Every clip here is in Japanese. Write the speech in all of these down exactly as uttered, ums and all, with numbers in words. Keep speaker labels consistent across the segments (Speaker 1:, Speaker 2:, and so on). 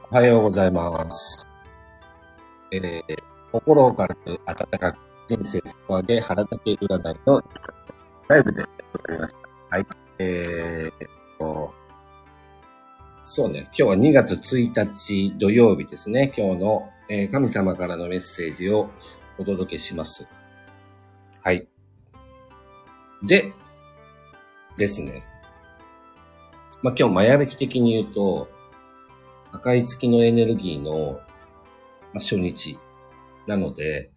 Speaker 1: おはようございます。えー、心を軽く温かく人生底上げ腹立て占いのライブでやっておりました。はい。えーと、そうね、今日はにがつついたち土曜日ですね。今日の、えー、神様からのメッセージをお届けします。はい。で、ですね。まあ、今日、マヤ暦的に言うと、赤い月のエネルギーの初日なので、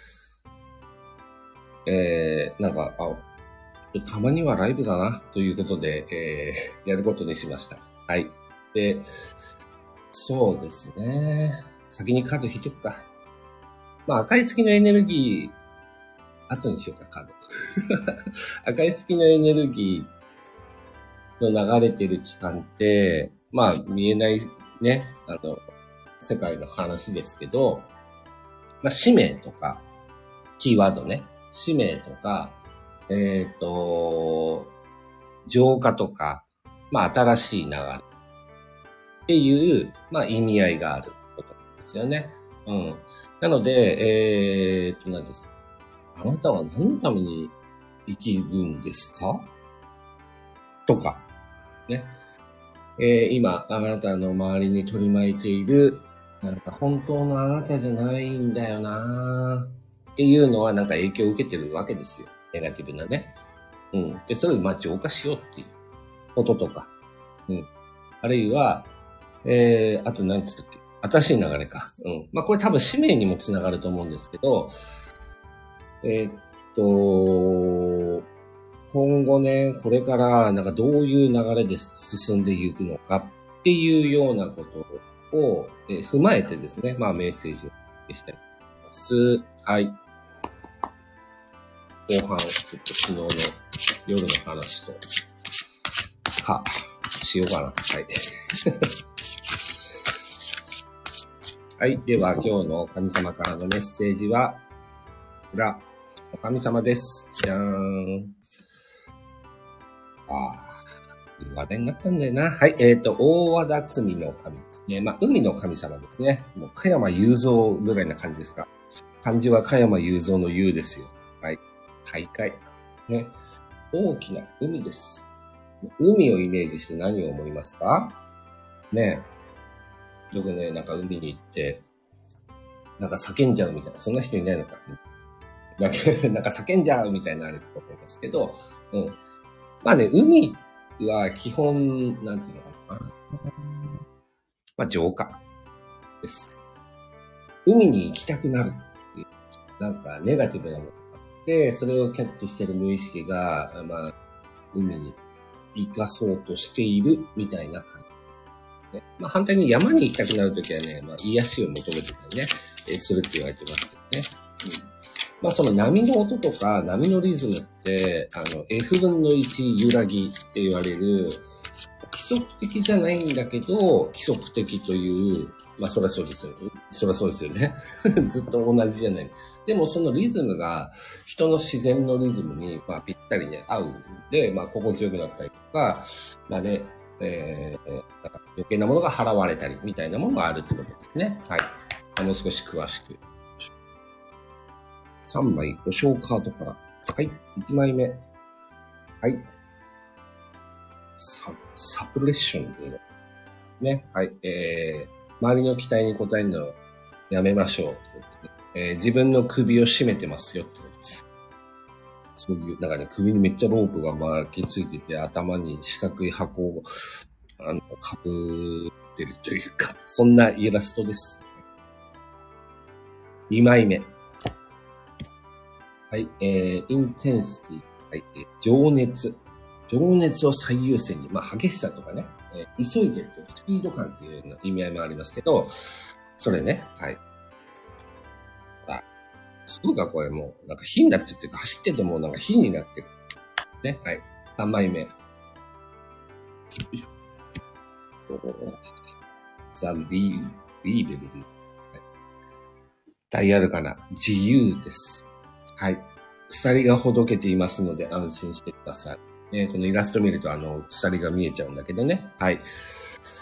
Speaker 1: えー、なんか、あ、たまにはライブだな、ということで、えー、やることにしました。はい。で、そうですね。先にカード引いとくか。まあ、赤い月のエネルギー、後にしようか、カード。赤い月のエネルギーの流れてる期間って、まあ、見えないね、あの、世界の話ですけど、まあ、使命とか、キーワードね、使命とか、えっと、浄化とか、まあ、新しい流れっていう、まあ、意味合いがあることですよね。うん。なので、えー、っと、何ですか。あなたは何のために生きるんですかとか、ね。えー、今、あなたの周りに取り巻いている、なんか本当のあなたじゃないんだよなっていうのはなんか影響を受けてるわけですよ。ネガティブなね。うん。で、それをまあ浄化しようっていうこととか。うん。あるいは、えー、あと何つったっけ？新しい流れか。うん。まあこれ多分使命にもつながると思うんですけど、えー、っと、今後ね、これからなんかどういう流れで進んでいくのかっていうようなことを、えー、踏まえてですね、まあメッセージをしています。はい。後半、ちょっと昨日の夜の話と、か、しようかな。はい。はい。では、今日の神様からのメッセージは、こちら、お神様です。じゃーん。ああ、話題になったんだよな。はい。えっ、ー、と、大和田罪の神ですね。まあ、海の神様ですね。もう、加山雄三ぐらいな感じですか。漢字は加山雄三の雄ですよ。はい。大海。ね。大きな海です。海をイメージして何を思いますかねえ。僕ね、なんか海に行って、なんか叫んじゃうみたいな。そんな人いないのか。なんか叫んじゃうみたいなあると思いますけど、うん。まあね、海は基本、なんていうのかな。まあ浄化です。海に行きたくなるっていう、なんかネガティブなものがあって、それをキャッチしてる無意識が、まあ、海に生かそうとしているみたいな感じですね。まあ反対に山に行きたくなるときはね、まあ癒しを求めてたりね、えー、するって言われてますけどね。うん、まあその波の音とか波のリズムって、あの エフぶんのいち揺らぎって言われる、規則的じゃないんだけど、規則的という、まあそりゃそうですよね。そりゃそうですよね。ずっと同じじゃない。でもそのリズムが人の自然のリズムに、まあ、ぴったりね、合うんで、まあ心地よくなったりとか、まあね、えー、なんか余計なものが払われたりみたいなものがあるってことですね。はい。もう少し詳しく。さんまい、ご小カードから。はい。いちまいめ。はい。サ、サプレッションっていうの。ね。はい。えー、周りの期待に応えるのをやめましょう。えー、自分の首を絞めてますよってことです。そういう、なんかね、首にめっちゃロープが巻きついてて、頭に四角い箱を、あの、かぶってるというか、そんなイラストです。にまいめ。はい、えー、インテンシティ。はい、えー、情熱。情熱を最優先に、まあ、激しさとかね、えー、急いでるというスピード感っていう意味合いもありますけど、それね、はい。あ、すごいか、これもう、なんか火になっちゃってるか、走っててもなんか火になってる。ね、はい。さんまいめ。よいしょ。ザ・リー、リーベルリー。ダイアルカナ、自由です。はい。鎖がほどけていますので安心してください。ね、このイラスト見るとあの、鎖が見えちゃうんだけどね。はい。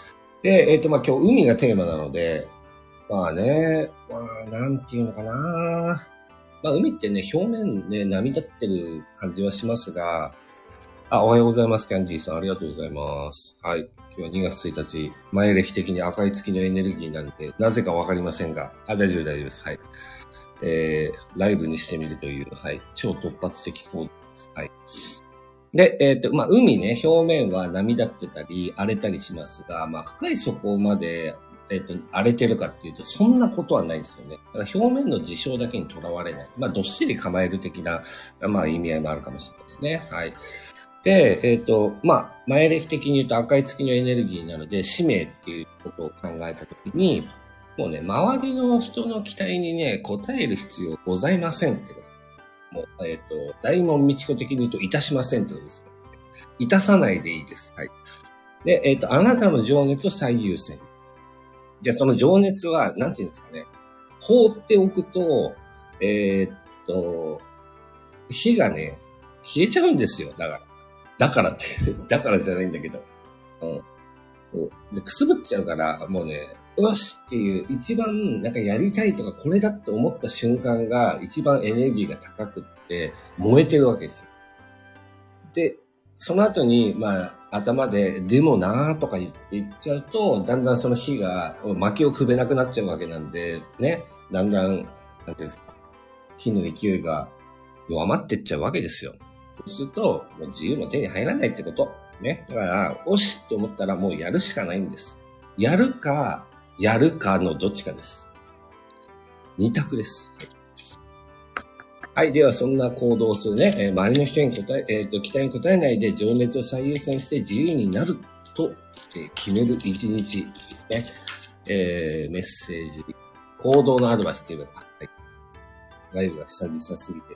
Speaker 1: で、えっ、と、まあ、今日海がテーマなので、まあね、まあ、なんていうのかな。まあ、海ってね、表面ね、波立ってる感じはしますが、あ、おはようございます。キャンディーさん、ありがとうございます。はい。今日はにがつついたち、前歴的に赤い月のエネルギーなんで、なぜかわかりませんが、あ、大丈夫、大丈夫です。はい。えー、ライブにしてみるという、はい。超突発的行動です。はい。で、えっ、と、まあ、海ね、表面は波立ってたり、荒れたりしますが、まあ、深い底まで、えっ、と、荒れてるかっていうと、そんなことはないですよね。だから表面の事象だけにとらわれない。まあ、どっしり構える的な、まあ、意味合いもあるかもしれないですね。はい。で、えっ、と、まあ、前歴的に言うと赤い月のエネルギーなので、使命っていうことを考えたときに、もうね、周りの人の期待にね、応える必要ございませんってこと。もう、えっ、と、大門未知子的に言うと、いたしませんってことです。いたさないでいいです。はい。で、えっ、と、あなたの情熱を最優先。じゃあ、その情熱は、なんていうんですかね。放っておくと、えっ、と、火がね、消えちゃうんですよ。だから。だからって、だからじゃないんだけど。うん。で、くすぶっちゃうから、もうね、よしっていう一番なんかやりたいとかこれだって思った瞬間が一番エネルギーが高くって燃えてるわけですよ。で、その後に、まあ、頭で、でもなーとか言って言っちゃうと、だんだんその火が、薪をくべなくなっちゃうわけなんで、ね、だんだん、なんていうんですか、火の勢いが弱まってっちゃうわけですよ。そうすると、もう自由も手に入らないってこと。ね。だから、おしって思ったらもうやるしかないんです。やるか、やるかのどっちかです。二択です。はい。では、そんな行動をするね、えー、周りの人に答え、えっ、ー、と、期待に応えないで情熱を最優先して自由になると、えー、決める一日ですね。えー、メッセージ、行動のアドバイスというか、はい。ライブが久々すぎて、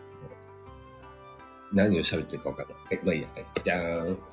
Speaker 1: 何を喋ってるか分からない。はい。まあいいや。はい。じゃーん。はい。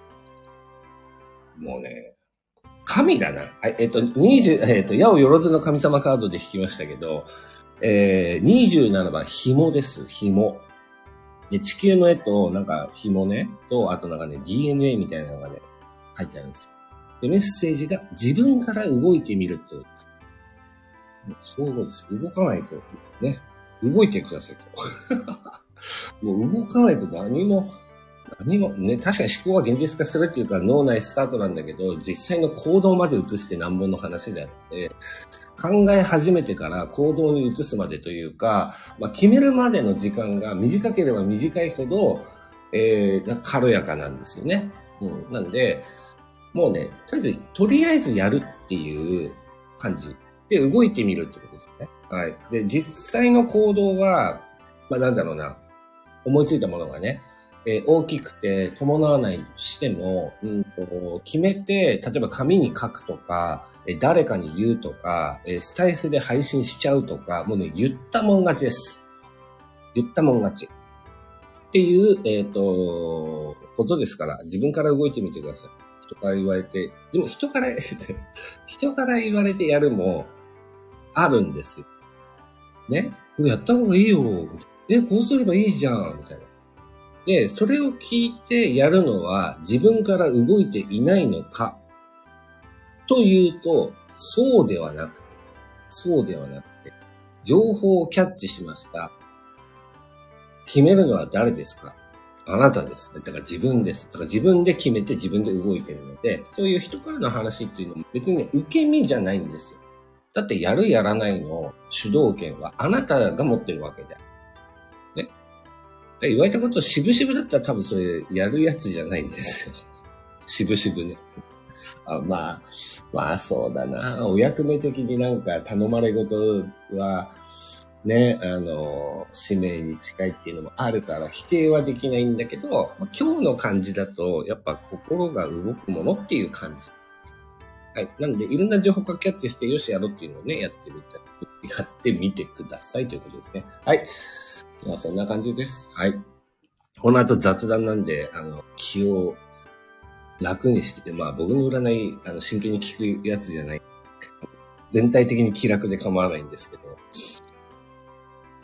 Speaker 1: もうね、神だな。はい。えっ、ー、と、にじゅう、えっ、ー、と、矢をよろずの神様カードで引きましたけど、えー、にじゅうななばん、紐です。紐。で、地球の絵と、なんか、紐ね、と、あとなんかね、ディーエヌエー みたいなのがね、書いてあるんですよ。で、メッセージが自分から動いてみるってことです。そうです。動かないと、ね、動いてくださいと。もう動かないと何も、何も、ね、確かに思考は現実化するっていうか脳内スタートなんだけど、実際の行動まで移してなんぼの話であって、考え始めてから行動に移すまでというか、まあ、決めるまでの時間が短ければ短いほど、えー、軽やかなんですよね。うん。なんで、もうね、とりあえず、とりあえずやるっていう感じで動いてみるってことですね。はい。で、実際の行動は、まあなんだろうな、思いついたものがね、えー、大きくて伴わないとしても、うんと、決めて、例えば紙に書くとか、えー、誰かに言うとか、えー、スタイフで配信しちゃうとか、もうね、言ったもん勝ちです。言ったもん勝ち。っていう、えっと、ことですから、自分から動いてみてください。人から言われて、でも人から、人から言われてやるも、あるんですよ。ね。やった方がいいよ。え、こうすればいいじゃん。みたいな。で、それを聞いてやるのは自分から動いていないのかというと、そうではなくて、そうではなくて、情報をキャッチしました。決めるのは誰ですか？あなたですね。だから自分です。だから自分で決めて自分で動いてるので、そういう人からの話っていうのも別にね、受け身じゃないんですよ。だってやるやらないの主導権はあなたが持ってるわけで。ね。言われたことを渋々だったら多分それやるやつじゃないんですよ。渋々ね。あまあ、まあそうだな。お役目的になんか頼まれ事は、ね、あの、使命に近いっていうのもあるから否定はできないんだけど、今日の感じだと、やっぱ心が動くものっていう感じ。はい。なので、いろんな情報がキャッチして、よし、やろうっていうのをね、やってみて、やってみてくださいということですね。はい。まあ、そんな感じです。はい。この後雑談なんで、あの、気を楽にして、まあ、僕の占い、あの、真剣に聞くやつじゃない。全体的に気楽で構わないんですけど、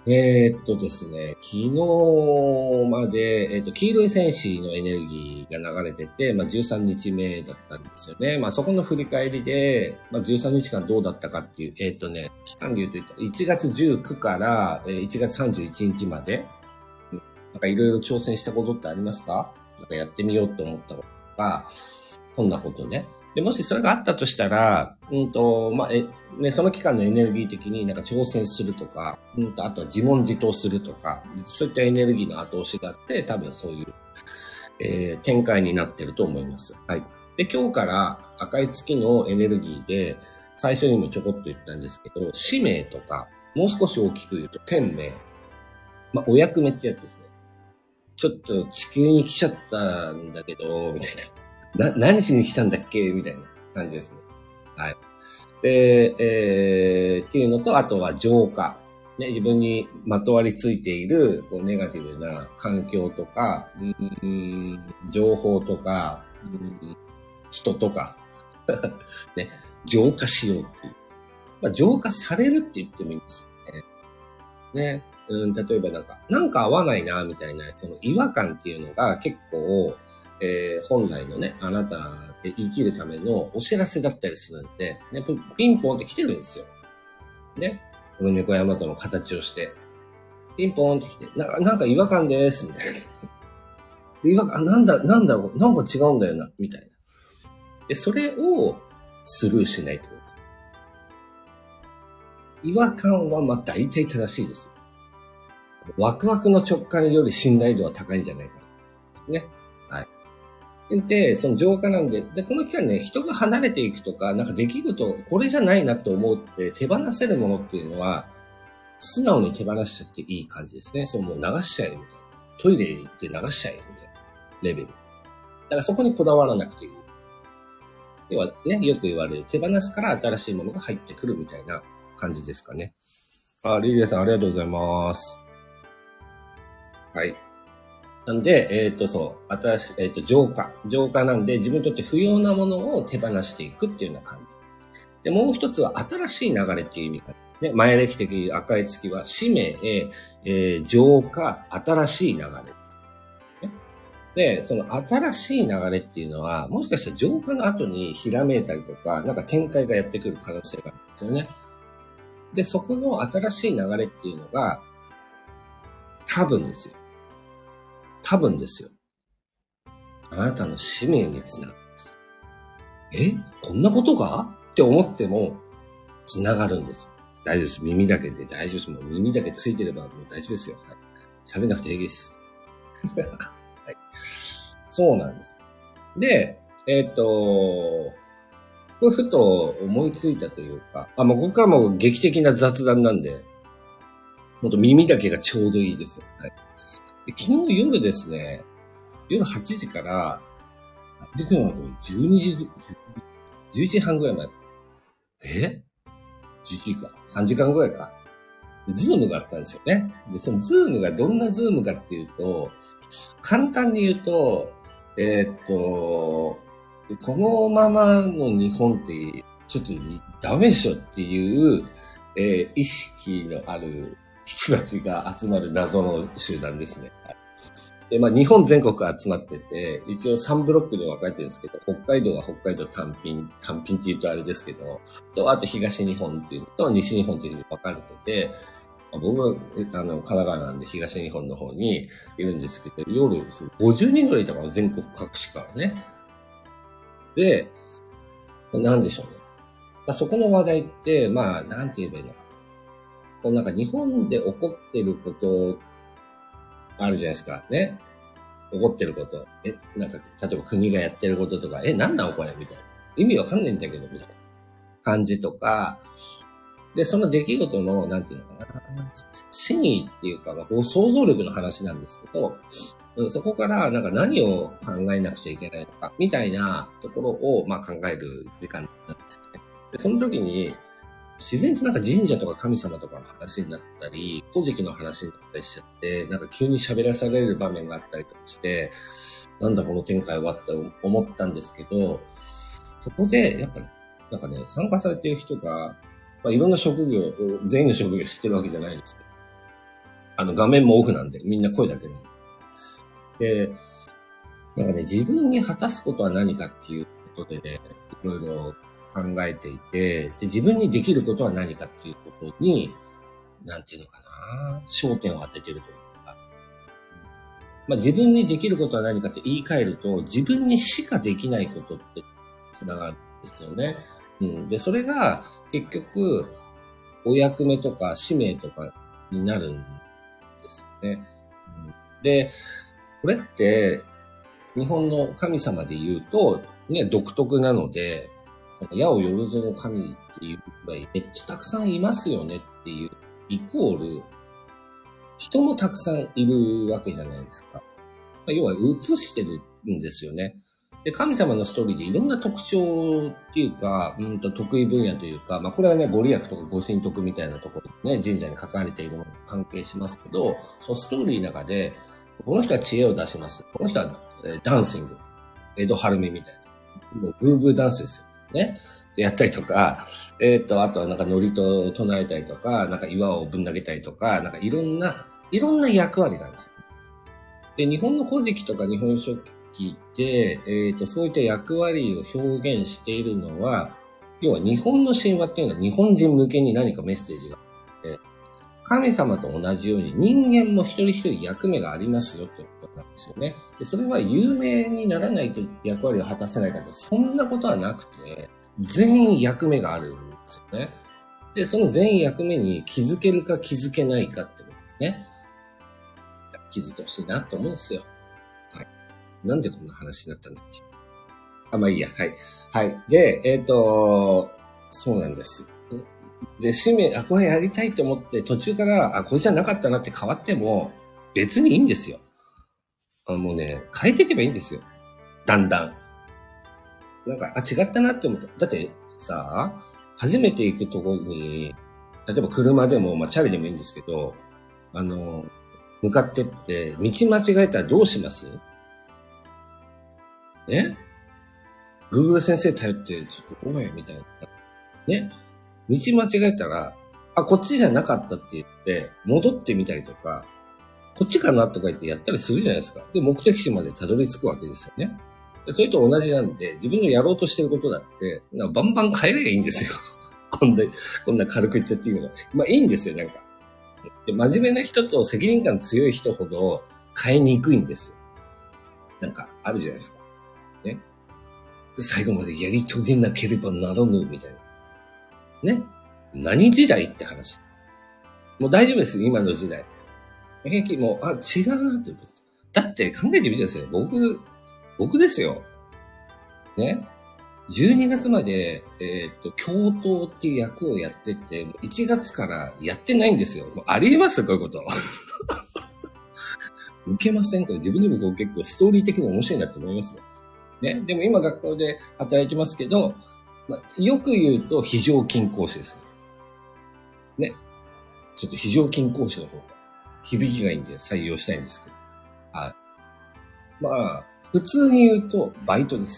Speaker 1: えーっとですね、昨日まで、えーっと、黄色い戦士のエネルギーが流れてて、まあ、じゅうさんにちめだったんですよね。まあ、そこの振り返りで、まあ、じゅうさんにちかんどうだったかっていう、えーっとね、期間で言うと、いちがつじゅうくからいちがつさんじゅういちにちまで、なんかいろいろ挑戦したことってありますか？なんかやってみようと思ったこととか、そんなことね。で、もしそれがあったとしたら、うんと、まあ、え、ね、その期間のエネルギー的になんか挑戦するとか、うんと、あとは自問自答するとか、そういったエネルギーの後押しがあって、多分そういう、えー展開になってると思います。はい。で、今日から赤い月のエネルギーで、最初にもちょこっと言ったんですけど、使命とか、もう少し大きく言うと天命。まあ、お役目ってやつですね。ちょっと地球に来ちゃったんだけど、みたいな。な、何しに来たんだっけみたいな感じですね。はい。で、えー、っていうのと、あとは浄化。ね、自分にまとわりついているこうネガティブな環境とか、うーん、情報とか、うーん、人とか、ね、浄化しようっていう。まあ、浄化されるって言ってもいいんですよね。ね。うん、例えばなんか、なんか合わないな、みたいな、その違和感っていうのが結構、えー、本来のね、あなたで生きるためのお知らせだったりするんで、ね、ピピンポンって来てるんですよ。ね。この猫ヤマトの形をして。ピンポーンって来て、ななんか違和感です、みたいな。で違和感、なんだ、なんだろう、なんか違うんだよな、みたいな。で、それをスルーしないってことです。違和感はまあ大体正しいです。ワクワクの直感より信頼度は高いんじゃないかな。ね。はい。で、その浄化なんで、で、この期間ね、人が離れていくとか、なんか出来事、これじゃないなと思って手放せるものっていうのは、素直に手放しちゃっていい感じですね。そう、もう流しちゃえ、みたいな。トイレ行って流しちゃえ、みたいなレベル。だからそこにこだわらなくていい。要はね、よく言われる、手放すから新しいものが入ってくるみたいな感じですかね。あ、リリアさんありがとうございます。はい。なんで、えっ、ー、と、そう、新しい、えっ、ー、と、浄化。浄化なんで、自分にとって不要なものを手放していくっていうような感じ。で、もう一つは、新しい流れっていう意味が、ね、前歴的赤い月は、使命、えー、浄化、新しい流れ。で、その新しい流れっていうのは、もしかしたら浄化の後にひらめいたりとか、なんか展開がやってくる可能性があるんですよね。で、そこの新しい流れっていうのが、多分ですよ。多分ですよ。あなたの使命につながるんです。えこんなことがって思っても、つながるんです。大丈夫です。耳だけで大丈夫です。もう耳だけついてればもう大丈夫ですよ。はい、喋んなくて平気です。はい、そうなんです。で、えっ、ー、と、これふと思いついたというか、あ、もうここからもう劇的な雑談なんで、ほんと耳だけがちょうどいいです。はい、で昨日夜ですね、夜はちじから、じゅうにじ、じゅういちじはんぐらいまで。え ?じゅういちじか。さんじかんぐらいか。ズームがあったんですよね。で、そのズームがどんなズームかっていうと、簡単に言うと、えー、っと、このままの日本って、ちょっとダメでしょっていう、えー、意識のある人たちが集まる謎の集団ですね。で、まあ、日本全国から集まってて、一応さんブロックで分かれてるんですけど、北海道は北海道単品、単品って言うとあれですけど、と、あと東日本っていうのと西日本っていうふうに分かれてて、僕は、あの、神奈川なんで東日本の方にいるんですけど、夜、ごじゅうにんぐらいいたから、全国各地からね。で、なんでしょうね。まあ、そこの話題って、まあ、なんて言えばいいのか。こうなんか日本で起こってることあるじゃないですか。ね。起こってること。え、なんか、例えば国がやってることとか、え、なんなのこれみたいな。意味わかんないんだけど、みたいな感じとか、で、その出来事の、なんていうのかな、真意っていうか、まあ、想像力の話なんですけど、うん、そこから、なんか何を考えなくちゃいけないのか、みたいなところを、まあ、考える時間なんですね。で、その時に、自然となんか神社とか神様とかの話になったり、古事記の話になったりしちゃって、なんか急に喋らされる場面があったりとかして、なんだこの展開はって思ったんですけど、そこで、やっぱり、なんかね、参加されている人が、まあ、いろんな職業、全員の職業知ってるわけじゃないんですけど、 あの、画面もオフなんで、みんな声だけなんで。で、なんかね、自分に果たすことは何かっていうことでね、いろいろ考えていて、で、自分にできることは何かっていうことに、なんていうのかな、焦点を当ててるというか。まあ、自分にできることは何かって言い換えると、自分にしかできないことってつながるんですよね。うん。で、それが結局、お役目とか使命とかになるんですよね。うん、で、これって、日本の神様で言うと、ね、独特なので、矢をよるぞの神っていうくらいめっちゃたくさんいますよねっていう、イコール、人もたくさんいるわけじゃないですか。要は映してるんですよね。で、神様のストーリーでいろんな特徴っていうか、うんと得意分野というか、まあこれはね、ご利益とかご神徳みたいなところね、神社に書かれているものと関係しますけど、そのストーリーの中で、この人は知恵を出します。この人は、えー、ダンシング。江戸春美みたいな。もうブーブーダンスですよ。ね。やったりとか、えっと、あとはなんかノリと唱えたりとか、なんか岩をぶん投げたりとか、なんかいろんな、いろんな役割があるんです。で、日本の古事記とか日本書紀で、えっと、そういった役割を表現しているのは、要は日本の神話っていうのは日本人向けに何かメッセージがあって、神様と同じように人間も一人一人役目がありますよってことなんですよね。で、それは有名にならないと役割を果たせないかと、そんなことはなくて、全員役目があるんですよね。で、その全員役目に気づけるか気づけないかってことですね。気づいてほしいなと思うんですよ。はい。なんでこんな話になったんだっけ。あ、まあいいや。はい。はい。で、えっと、そうなんです。で、使命、あ、これやりたいと思って途中から、あ、これじゃなかったなって変わっても別にいいんですよ。あ、もうね、変えていけばいいんですよ。だんだん。なんか、あ、違ったなって思った。だってさ、初めて行くところに、例えば車でも、まあチャリでもいいんですけど、あの、向かってって、道間違えたらどうします？ね？ Google 先生頼って、ちょっとおい、みたいな。ね？道間違えたら、あ、こっちじゃなかったって言って、戻ってみたりとか、こっちかなとか言ってやったりするじゃないですか。で、目的地までたどり着くわけですよね。それと同じなんで、自分のやろうとしてることだって、バンバン変えればいいんですよ。こんな、こんな軽く言っちゃっていいのが。まあいいんですよ、なんか。で、真面目な人と責任感強い人ほど変えにくいんですよ。なんか、あるじゃないですか。ね。で、最後までやり遂げなければならぬ、みたいな。ね。何時代って話。もう大丈夫です、今の時代。平気、もう、あ、違うなって。だって考えてみてください。僕、僕ですよ。ね。じゅうにがつまで、えっと、教頭っていう役をやってて、いちがつからやってないんですよ。もうありえますこういうこと。受けませんこれ自分でもこう結構ストーリー的に面白いなって思いますよ。ね。でも今学校で働いてますけど、まあ、よく言うと非常勤講師ですね。ね。ちょっと非常勤講師の方が響きがいいんで採用したいんですけど。はい。まあ、普通に言うとバイトです。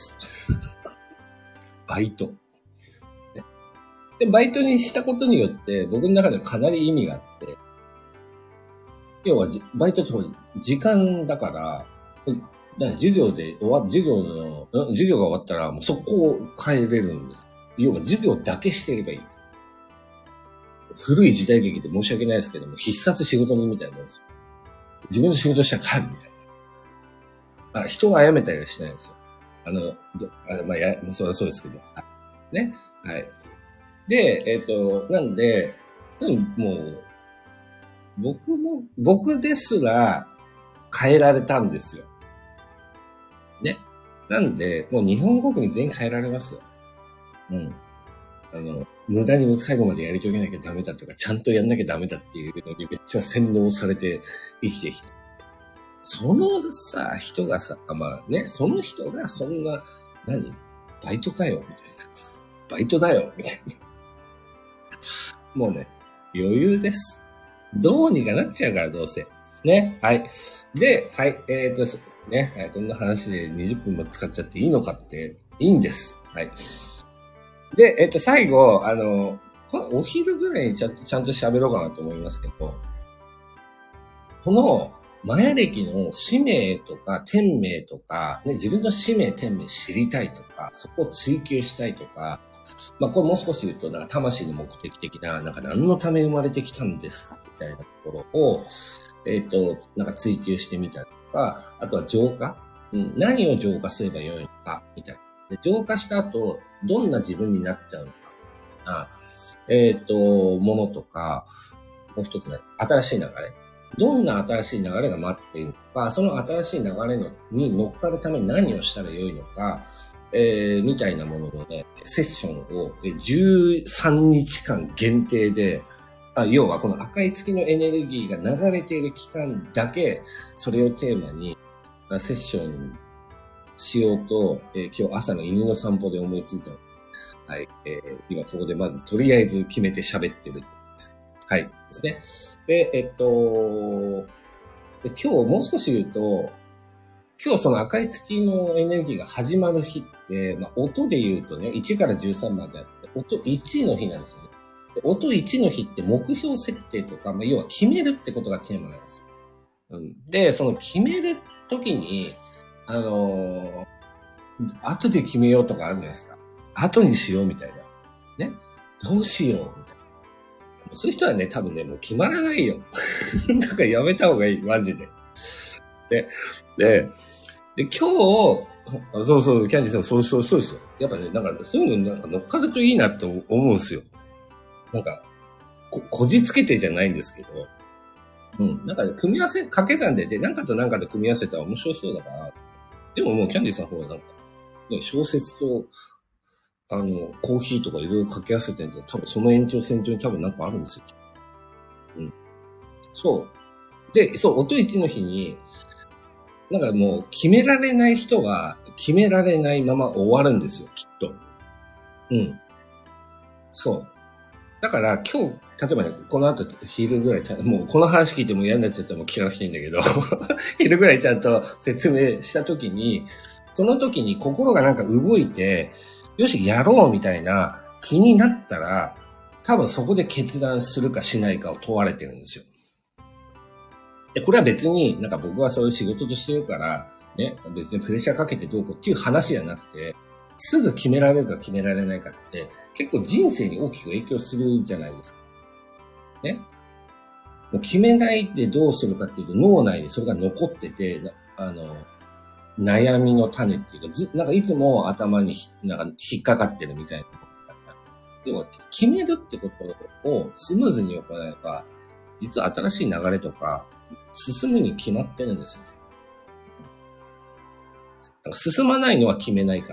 Speaker 1: バイト。ね。で、バイトにしたことによって僕の中ではかなり意味があって、要はバイトって時間だから、だから授業で終わ、授業の、授業が終わったらもう速攻帰れるんです。要は授業だけしてればいい。古い時代劇で申し訳ないですけども、必殺仕事人みたいなもんです。自分の仕事したら帰るみたいな。あ、人を殺めたりはしないんですよ。あの、あまあ、や、そうそうですけど。ね。はい。で、えっと、なんで、もう、僕も、僕ですら変えられたんですよ。ね。なんで、もう日本国に全員変えられますよ。うん。あの、無駄に最後までやり遂げなきゃダメだとか、ちゃんとやんなきゃダメだっていうのにめっちゃ洗脳されて生きてきた。そのさ、人がさ、まあね、その人がそんな、何バイトかよみたいな。バイトだよみたいな。もうね、余裕です。どうにかなっちゃうから、どうせ。ね、はい。で、はい、えーと、ね、はい、こんな話でにじゅっぷんも使っちゃっていいのかって、いいんです。はい。で、えっと、最後、あの、お昼ぐらいにちゃんと、ちゃんと喋ろうかなと思いますけど、 このマヤ暦の使命とか天命とか、ね、自分の使命天命知りたいとか、そこを追求したいとか、まあこれもう少し言うと、なんか魂の目的的な、なんか何のため生まれてきたんですかみたいなところを、えっと、なんか追求してみたりとか、あとは浄化、うん、何を浄化すればよいのかみたいな。で浄化した後、どんな自分になっちゃうのか。あえっと、ものとか、もう一つね、新しい流れ。どんな新しい流れが待っているのか、その新しい流れのに乗っかるために何をしたらよいのか、えー、みたいなもののね、セッションをじゅうさんにちかん限定で、あ要はこの赤い月のエネルギーが流れている期間だけ、それをテーマにセッションしようと、えー、今日朝の犬の散歩で思いついたの。はい、えー。今ここでまずとりあえず決めて喋ってる。はい。ですね。で、えっと、今日もう少し言うと、今日その赤い月のエネルギーが始まる日って、まあ、音で言うとね、いちからじゅうさんまであって、音いちの日なんですよね。音いちの日って目標設定とか、まあ、要は決めるってことがテーマなんですよ。うん、で、その決めるときに、あのー、後で決めようとかあるじゃないですか。後にしようみたいな。ね。どうしようみたいな。そういう人はね、多分ね、もう決まらないよ。だからやめた方がいい、マジで。で、で、で、今日、そうそう、キャンディーさん、そうそう、そうですよ。やっぱね、なんか、そういうのなんか乗っかるといいなって思うんですよ。なんか、こ、こじつけてじゃないんですけど、うん、なんか、組み合わせ、掛け算で、で、なんかとなんかで組み合わせたら面白そうだから、でももうキャンディーさんの方はなんか、ね、小説と、あの、コーヒーとかいろいろ掛け合わせてるんで、多分その延長線上に多分なんかあるんですよ。うん。そう。で、そう、音一の日に、なんかもう決められない人は決められないまま終わるんですよ、きっと。うん。そう。だから今日、例えばね、この後昼ぐらいちゃんと、もうこの話聞いても嫌になっちゃったらもう聞かなくていいんだけど、昼ぐらいちゃんと説明したときに、その時に心がなんか動いて、よし、やろうみたいな気になったら、多分そこで決断するかしないかを問われてるんですよ。で、これは別になんか僕はそういう仕事としてるから、ね、別にプレッシャーかけてどうこうっていう話じゃなくて、すぐ決められるか決められないかって、結構人生に大きく影響するじゃないですか。ね。もう決めないでどうするかっていうと、脳内にそれが残ってて、あの、悩みの種っていうか、ず、なんかいつも頭になんか引っかかってるみたいな。でも、決めるってことをスムーズに行えば、実は新しい流れとか、進むに決まってるんですよ。なんか進まないのは決めないから。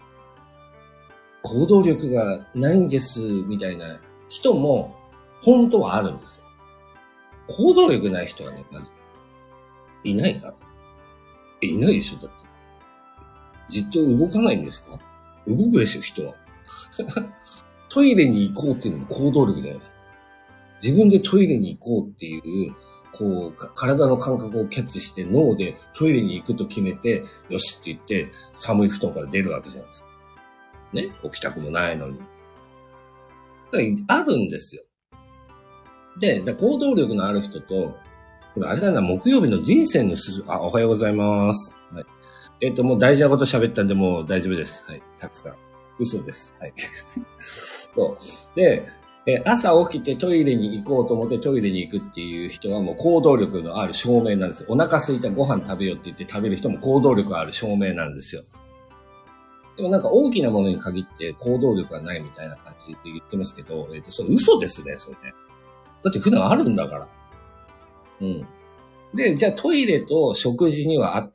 Speaker 1: 行動力がないんです、みたいな人も、本当はあるんですよ。行動力ない人はね、まず、いないから。え、いないでしょだって。じっと動かないんですか？動くでしょ、人は。トイレに行こうっていうのも行動力じゃないですか。自分でトイレに行こうっていう、こう、体の感覚をキャッチして脳でトイレに行くと決めて、よしって言って寒い布団から出るわけじゃないですか。ね？起きたくもないのに。だからあるんですよ。で、行動力のある人と、これあれだな、木曜日の人生のすす、あ、おはようございます。はい。えっと、もう大事なこと喋ったんで、もう大丈夫です。はい。たくさん。嘘です。はい。そう。で、え朝起きてトイレに行こうと思ってトイレに行くっていう人はもう行動力のある証明なんですよ。お腹空いたご飯食べようって言って食べる人も行動力がある証明なんですよ。でもなんか大きなものに限って行動力がないみたいな感じで言ってますけど、えっと、それ嘘ですね、それね。だって普段あるんだから。うん。で、じゃあトイレと食事にはあって、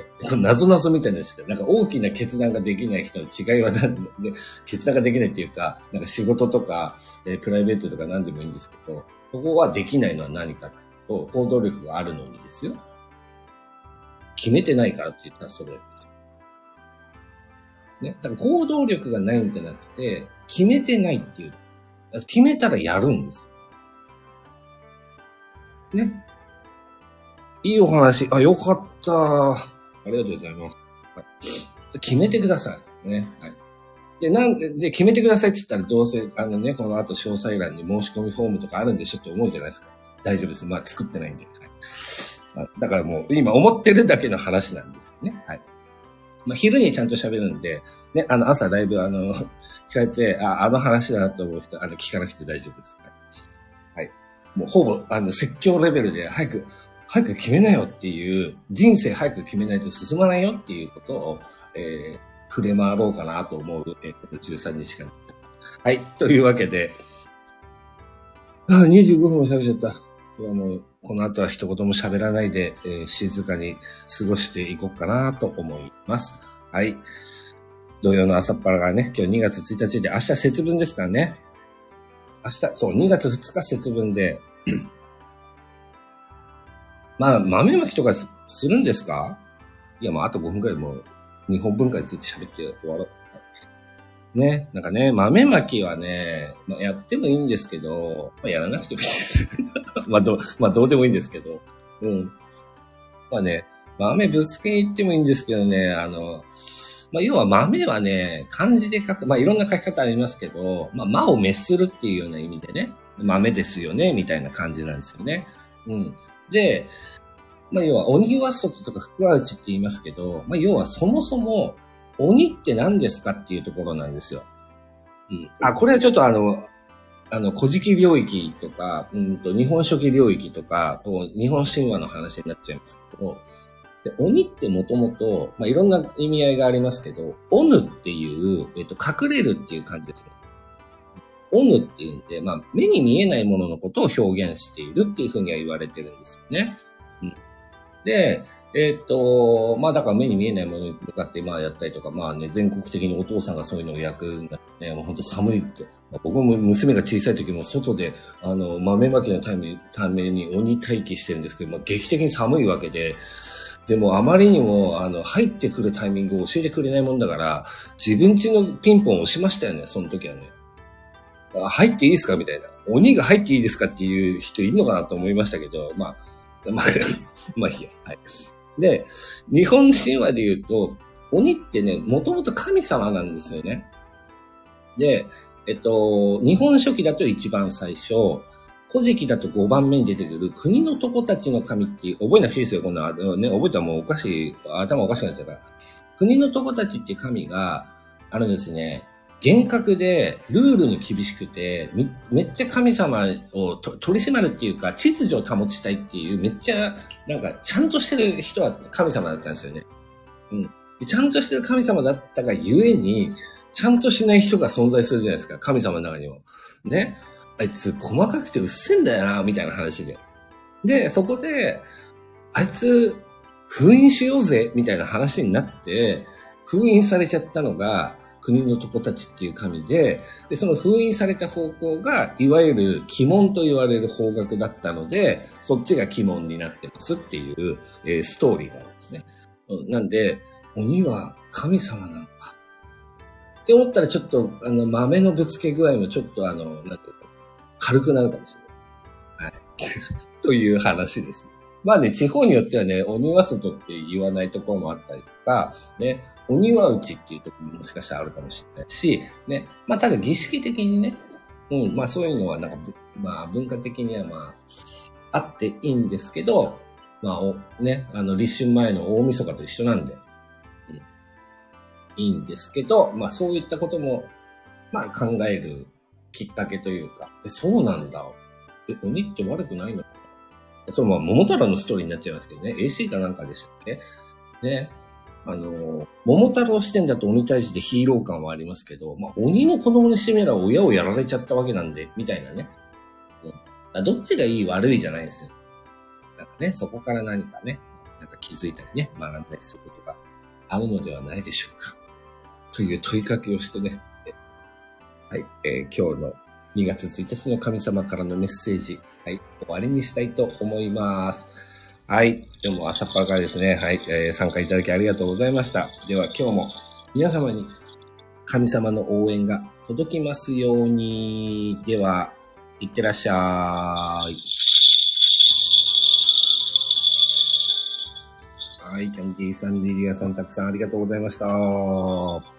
Speaker 1: 謎々みたいなして、なんか大きな決断ができない人の違いは何で、決断ができないっていうか、なんか仕事とか、えー、プライベートとか何でもいいんですけど、ここはできないのは何かと、行動力があるのにですよ。決めてないからって言ったらそれです。ね。だから行動力がないんじゃなくて、決めてないっていう。決めたらやるんです。ね。いいお話。あ、よかった。ありがとうございます。はい、決めてください。ね。はい。で、なんで、で、決めてくださいって言ったらどうせ、あのね、この後詳細欄に申し込みフォームとかあるんでしょって思うじゃないですか。大丈夫です。まあ、作ってないんで。はい、 だからもう今思ってるだけの話なんですよね。はい。まあ、昼にちゃんと喋るんで、ね、あの、朝ライブ、あの、聞かれて、あ、あの話だなと思う人、あの、聞かなくて大丈夫です。はい。もうほぼ、あの、説教レベルで、早く、早く決めなよっていう、人生早く決めないと進まないよっていうことを、えー、触れ回ろうかなと思う、えー、このじゅうさんにちかん。はい。というわけで、あ、にじゅうごふんも喋っちゃった。今日も、この後は一言も喋らないで、えー、静かに過ごしていこうかなと思います。はい。土曜の朝っぱらがね、今日にがつついたちで、明日節分ですからね。明日、そう、にがつふつか節分で、まあ、豆まきとか す, するんですか？いや、もうあとごふんくらいもう、日本文化について喋って終わろう。ね、なんかね、豆まきはね、まあ、やってもいいんですけど、まあ、やらなくてもいいです。まあ、どう、まあ、どうでもいいんですけど。うん。まあね、豆ぶつけに行ってもいいんですけどね、あの、まあ、要は豆はね、漢字で書く、まあ、いろんな書き方ありますけど、まあ、魔を滅するっていうような意味でね、豆ですよね、みたいな感じなんですよね。うん。で、まあ、要は鬼は外とか福は内って言いますけど、まあ、要はそもそも鬼って何ですかっていうところなんですよ。うん。あ、これはちょっとあの、あの、古事記領域とか、うんと、日本書紀領域とか、こう日本神話の話になっちゃいますけど、で鬼ってもともと、まあ、いろんな意味合いがありますけど、オヌっていう、えっと、隠れるっていう感じですね。オヌっていうんで、まあ、目に見えないもののことを表現しているっていうふうには言われてるんですよね。うん、で、えっと、まあだから目に見えないものに向かってまあやったりとか、まあね、全国的にお父さんがそういうのを焼くんだね、もう本当寒いって。まあ、僕も娘が小さい時も外で、あの、豆まきのためために鬼待機してるんですけど、まあ劇的に寒いわけで、でもあまりにも、あの、入ってくるタイミングを教えてくれないもんだから、自分家のピンポンを押しましたよね、その時はね。入っていいですかみたいな。鬼が入っていいですかっていう人いるのかなと思いましたけど、まあ、まあ、まあいいや。はい。で、日本神話で言うと、鬼ってね、もともと神様なんですよね。で、えっと、日本書紀だと一番最初、古事記だとごばんめに出てくる国の男たちの神って覚えなくていいですよ。こんな、ね、覚えたらもうおかしい、頭おかしくなっちゃうから。国の男たちっていう神が、あのですね、厳格でルールに厳しくて、め, めっちゃ神様を取り締まるっていうか、秩序を保ちたいっていう、めっちゃ、なんか、ちゃんとしてる人は神様だったんですよね。うん。でちゃんとしてる神様だったがゆえに、ちゃんとしない人が存在するじゃないですか、神様の中にも。ね。あいつ細かくてうっせんだよな、みたいな話で。で、そこで、あいつ、封印しようぜ、みたいな話になって、封印されちゃったのが、国の男たちっていう神で、で、その封印された方向が、いわゆる鬼門と言われる方角だったので、そっちが鬼門になってますっていう、えー、ストーリーがあるんですね。なんで、鬼は神様なのか。って思ったらちょっと、あの、豆のぶつけ具合もちょっとあの、なんていうか、軽くなるかもしれない。はい。という話です。まあね、地方によってはね、鬼は外って言わないところもあったりとか、ね、鬼は内っていうところももしかしたらあるかもしれないし、ね、まあただ儀式的にね、うん、まあそういうのはなんか、まあ文化的にはまあ、あっていいんですけど、まあお、ね、あの、立春前の大晦日と一緒なんで、うん、いいんですけど、まあそういったことも、まあ考えるきっかけというか、え、そうなんだ。え、鬼って悪くないの？そのまま桃太郎のストーリーになっちゃいますけどね。エーシー かなんかでしたっけね。あの、桃太郎視点だと鬼退治でヒーロー感はありますけど、まあ、鬼の子供にしてみれば親をやられちゃったわけなんで、みたいなね。うん、どっちがいい悪いじゃないですよ。なんかね、そこから何かね、なんか気づいたりね、学んだりすることがあるのではないでしょうか。という問いかけをしてね。はい、えー、今日のにがつついたちの神様からのメッセージ、はい、終わりにしたいと思います。はい。でも朝っぱらからですね。はい。えー、参加いただきありがとうございました。では今日も皆様に神様の応援が届きますように。では、いってらっしゃい。はい。キャンディーさん、リリアさん、たくさんありがとうございました。